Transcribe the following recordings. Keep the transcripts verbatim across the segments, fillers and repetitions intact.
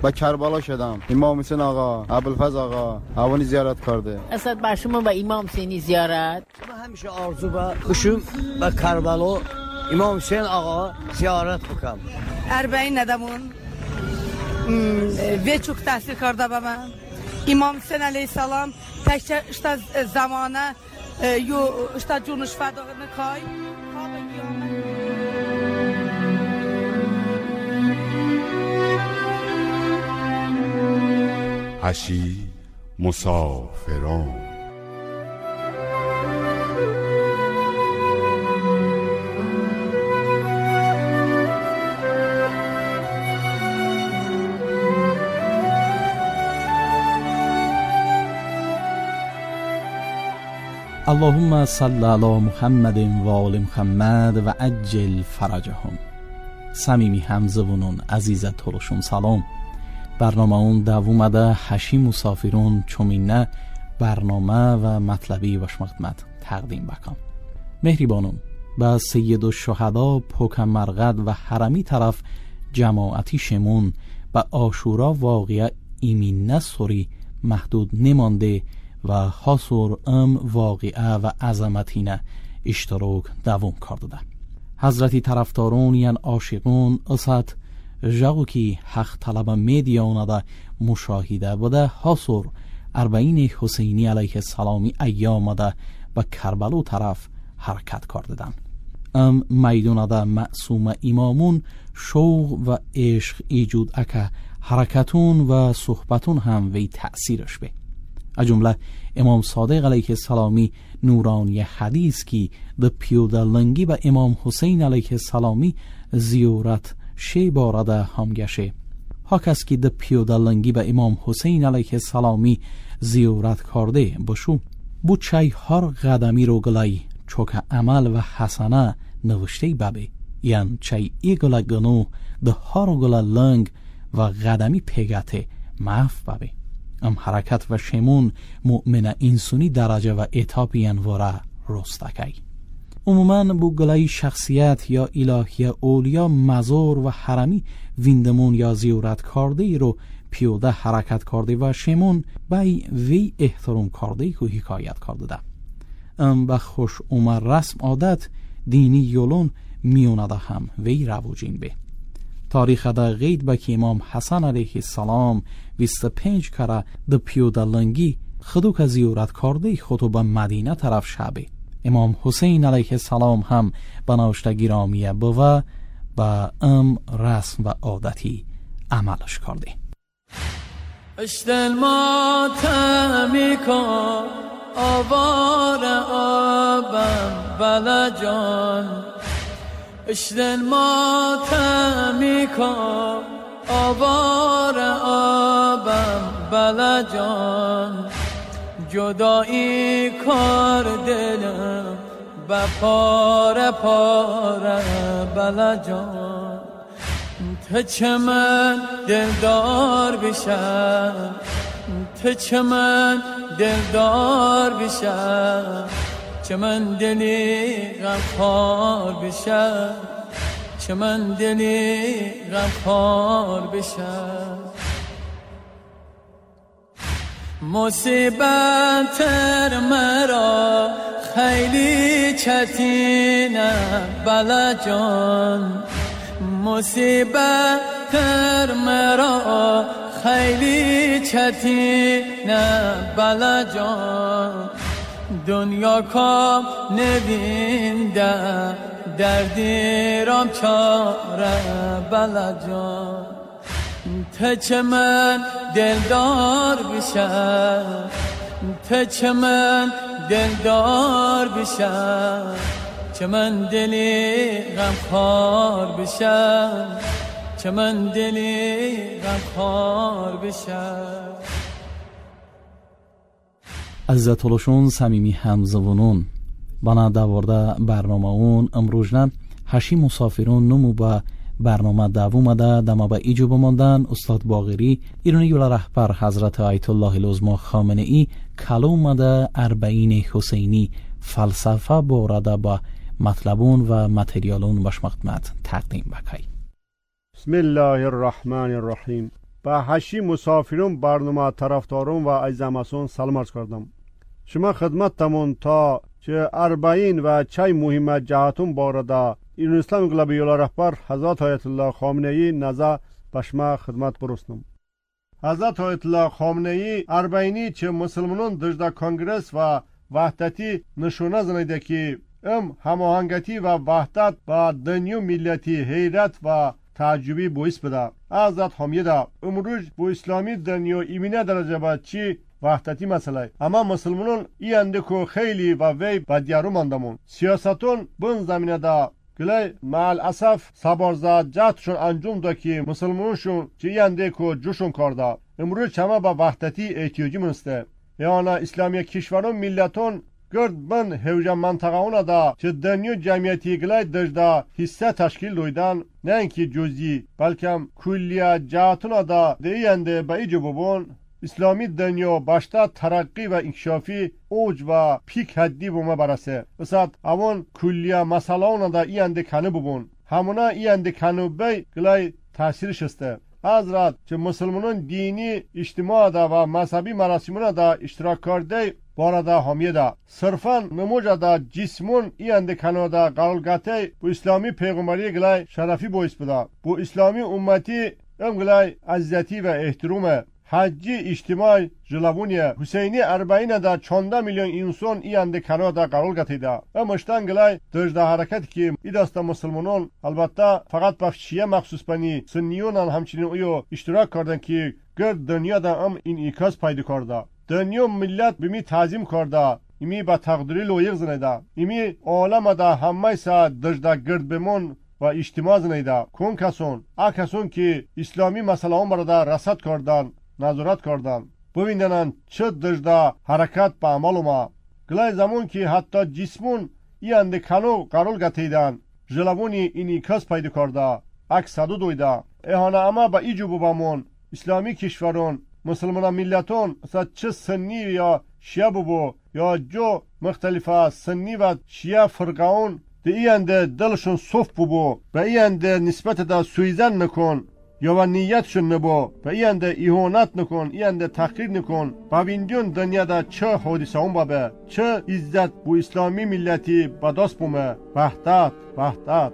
با کربلا شدم. امام حسین آقا، ابوالفضل آقا اوانی زیارت کرده. اسد بر شما با امام حسینی زیارت. من همیشه آرزو با خوشم با کربلا امام حسین آقا زیارت بکنم. اربعین ندمون ve çok tesir karda bana. İmam Hüseyin Aleyhisselam tekçe işte zamana yo işte cunuş fedağını kay. حشی مسافران. اللهم صل علی محمد و آل محمد و عجل فرجهم. صمیمی همزبونون عزیز تولشون سلام. برنامه اون دوومده حشی مسافرون چومینه برنامه و مطلبی و خدمت تقدیم بکن. مهربانون با سید الشهدا پوکم مرقد و حرمی طرف جماعتی شمون با آشورا واقعه ایمین نسوری محدود نمانده و حاصر ام واقعه و عظمتینه اشتراک دوام کرده. حضرتی طرفدارون یان عاشقون اسد جاگو کی حق طلب میدیانه ده مشاهده بوده حاصر اربعین حسینی علیه السلامی ایام ده به کربلا طرف حرکت کردن. ام میدونه ده معصوم امامون شوق و عشق ایجود اکه حرکتون و صحبتون هم وی تأثیرش به. از جمله امام صادق علیه السلامی نورانی حدیث کی د پیوده لنگی به امام حسین علیه السلامی زیارت شی بارده همگشه. ها کس که د پیوده لنگی به امام حسین علیه السلامی زیارت کرده بشو بو چای هر قدمی رو گلای چوک عمل و حسنه نوشته ببه یان چای ایگل گنو د هر گل لنگ و قدمی پیگته معف ببه. ام حرکت و شمون مؤمن انسانی درجه و اتاپی انواره رستکی. عموماً بو گلای شخصیت یا الهی اولیا مزار و حرمی ویندمون یا زیارت کرده ای رو پیوده حرکت کرده و شمون بای وی احترام کرده ای که حکایت کرده ده. ام با خوش عمر رسم عادت دینی یولون میونده هم وی روجین به. تاریخ دا غید با که امام حسن علیه السلام بیست و پنج کره د پیوده لنگی خودو که زیارت کرده خودو به مدینه طرف شبه. امام حسین علیه السلام هم بناشته گرامیه بوه و ام رسم و عادتی عملش کرده. اشتل ماتمی کن آوار آبم بلا جان. اشتل ماتمی کن آوار آبم بلا جان. جدایی کار دلم با پاره پاره بلا جان. تو چه من دلدار بشم تو چه من دلدار بشم چه من دلی غمخوار بشم چه من دلی غمخوار بشم. مصیبت مرا خیلی چتینه بلا جان. مصیبت مرا خیلی چتینه بلا جان. دنیا کام نوینده دردی رام چاره بلا جان. تو چه من دلدار بشم تو چه من دلدار بشم چه من دلی غمخوار بشم چه من دلی غمخوار بشم. عزت الشون صمیمی همزبونون بنا داورده برنامه اون امروزنه حشی مسافرون نمو با برنامه دوم ده دما به ایجو بماندن استاد باقری ایرانی یولا رهبر حضرت آیت الله العظما خامنه ای کلام ده اربعین حسینی فلسفه بورده با مطلبون و متریالون باش مخدمت تقدیم بکی. بسم الله الرحمن الرحیم. به هشی مسافرون برنامه طرفدارون و ایزمسون سلام عرض کردم. شما خدمتتمون تا چه اربعین و چای مهم جهتون بارده ایران اسلام گلوبال رهبر حضرت آیت الله خامنه ای نزا به شما خدمت برسنم. حضرت آیت الله خامنه ای اربعینی چه مسلمانان دجده کنگرس و وحدتی نشونه زنیده که ام هماهنگتی و وحدت با دنیا ملتی حیرت و تعجبی باعث بده. حضرت حمیده امروز با اسلامی دنیا ایمینه درجه با چی وحدتی مسئله، اما مسلمانان ای اندکو خیلی و وی بدیارو ماندمون. سیاستون بن زمینه دا گلی مال اسف سبارزاد جاتشون انجام دا که مسلمانشون چی ای اندکو جوشون کرده. امروز چما با وحدتی احتیاجی منسته. یعنی اسلامی کشورون ملتون گرد بن هوجه منطقه اونا دا چه دنیا جمعیتی گلی دجده حصه تشکیل دویدن، نه اینکه جزئی بلکه کلیه جهتونا دا دیینده با ایجو ببون. اسلامی دنیا باشتا ترقی و انکشافی اوج و پیک حدی بومه برسه. بسات اوان کلیه مسئله اونا دا اینده کنه ببون، همونا اینده کنه بی گلی تاثیرش استه. حضرت چه مسلمانان دینی اجتماع دا و مذهبی مراسمون دا اشتراک کرده بارده حامیه دا صرفا نموجه دا جسمون اینده کنه دا قرارگته bu اسلامی پیغمبری گلی شرفی باعث بده. bu اسلامی امتی ام گلی عزتی و احترامه. حجی اجتماع جلوونیه حسینی اربعین دا چونده میلیون انسان اینده کنه دا قرار گتیده. امشتن گلی دجده حرکت که ای دسته مسلمانان البته فقط به شیعه مخصوص بنی سنیون هم همچنین اویو اشتراک کردن که گرد دنیا دا هم این ایکاز پیدا کرده. دنیا ملت بمی تعظیم کرده، ایمی با تقدیری لویق زنیده، ایمی عالم دا همه سا دجده گرد بمون و اجتماع زنیده. کون کسون ا کسون که اسلامی مسئله هم برده رصد کردن نظارت کردن ببینن چه دجده حرکت به عمل اومد. گلای زمان که حتی جسمون اینده کنو قرار گتیدن جلوونی اینی کس پیدا کرده اکسادو دویده. احانه اما با ایجو ببامون اسلامی کشورون مسلمان ملتون اصلا چه سنی یا شیعه ببو یا جو مختلفه سنی و شیعه فرقاون ده اینده دلشون صف ببو به اینده نسبت دا سویزن نکن یا و نیتشون نبو به اینده ایهانت نکن اینده تحقیر نکن. ببینجون دنیا دا چه حادثه اون بابه چه عزت بو اسلامی ملتی بدست بومه. وحدت وحدت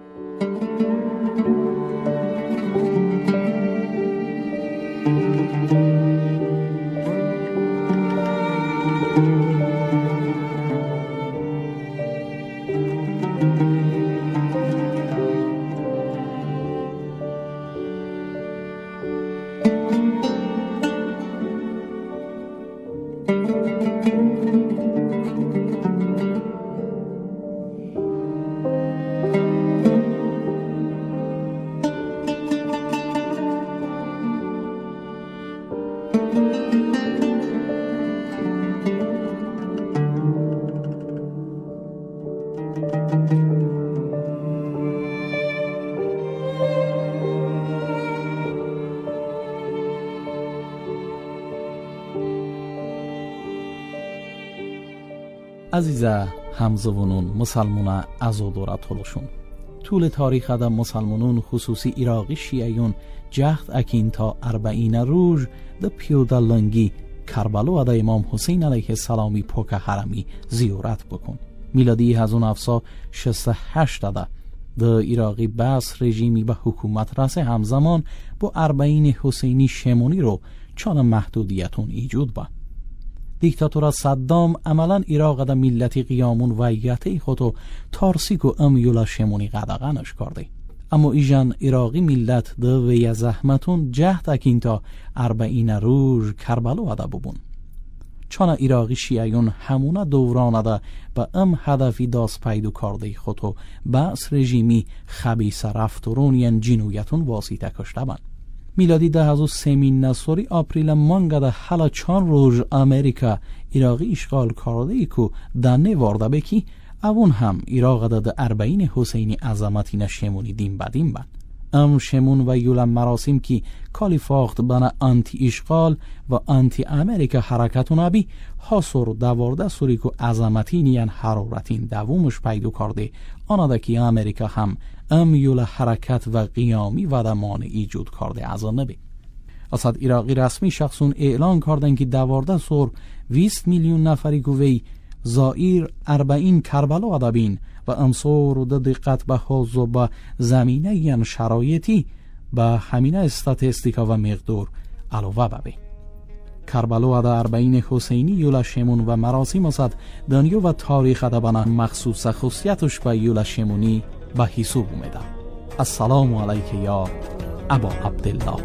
عزیزه همزوانون مسلمون ازادورت تلوشون طول تاریخ دا مسلمانون خصوصی عراقی شیعیون جهد اکین تا اربعین روز دا پیودلنگی کربلا و دا امام حسین علیه السلامی پاک حرمی زیارت بکن. میلادی هزار و نهصد و شصت و هشت دا دا عراقی بس رژیمی به حکومت رسه همزمان با اربعین حسینی شمونی رو چون محدودیتون ایجود با. دیکتاتور صدام عملا عراق دا ملتی قیامون ویتی خودو تارسیک و امیولا شمونی قدغنش کرده. اما ایجان عراقی ملت دا وی زحمتون جهد اکین تا اربعین روز کربلا ودا ببون. چون عراقی شیعیون همونه دوران دا با ام هدفی داست پیدو کرده خودو بس رژیمی خبیث رفتورون ین جنویتون واسطه کشته بند. میلادی ده هزار و سیمین نصوری آپریل مانگا ده حالا چان روز امریکا عراقی اشغال کرده ای که دنه وارده بکی اون هم عراق ده ده اربعین حسینی عظمتی نشمونی دیم بدیم بند. ام شمون و یولم مراسم کی کالی فاخت بنا آنتی اشغال و آنتی امریکا حرکتون ابی حاصر دوارده سوری که عظمتی نیان حرارتین دوومش پیدو کرده آنه ده که امریکا هم ام یول حرکت و قیامی و دمان ایجود کرده از آن نبی. Asad Iraqi rasmi şəxsun e'lon kardan ki davarda sor بیست میلیون نفری گوی زائر اربعین کربلا ادبین و امصور و دقت به حوض و به زمینه ین شرایطی به همینه استاتستیکا و مقدار علاوه ببین. کربلا ادا اربعین حسینی یولا شمون و مراسم اصد دنیا و تاریخ ادبانه مخصوص خصوصیتش به یولا شمونی به حساب اومده. السلام علیک یا ابا عبدالله.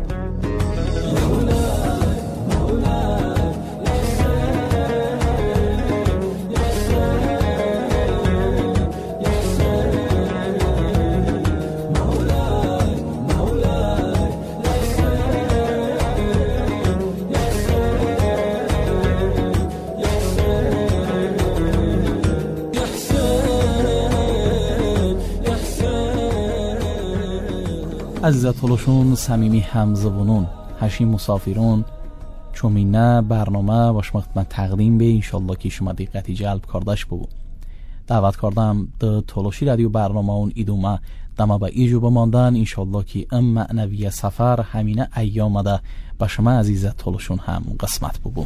عزیزتولشون صمیمی همزبونون هشیم مسافرون چومینه برنامه باش من تقدیم به انشالله که شما دقتی جلب کردش بگو دعوت کردم ده تولوشی رادیو برنامه اون ایدومه دمه به ایجو بماندن انشالله که ام معنوی سفر همینه ایام ده با شما عزیزتولشون هم قسمت بگو.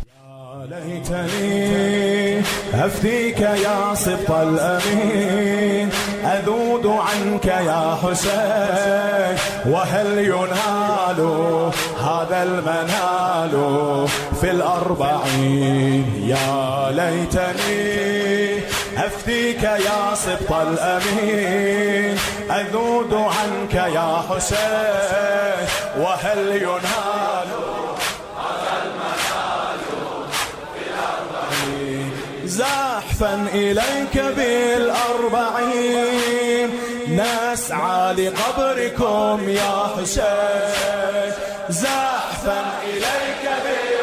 ليتني أفديك يا سبط الأمين أذود عنك يا حسين وهل ينال هذا المنال في الأربعين يا ليتني أفديك يا سبط الأمين أذود عنك يا حسين وهل ينال زحفا إليك بالأربعين نسعى لقبركم يا حسين زحفا إليك بالأربعين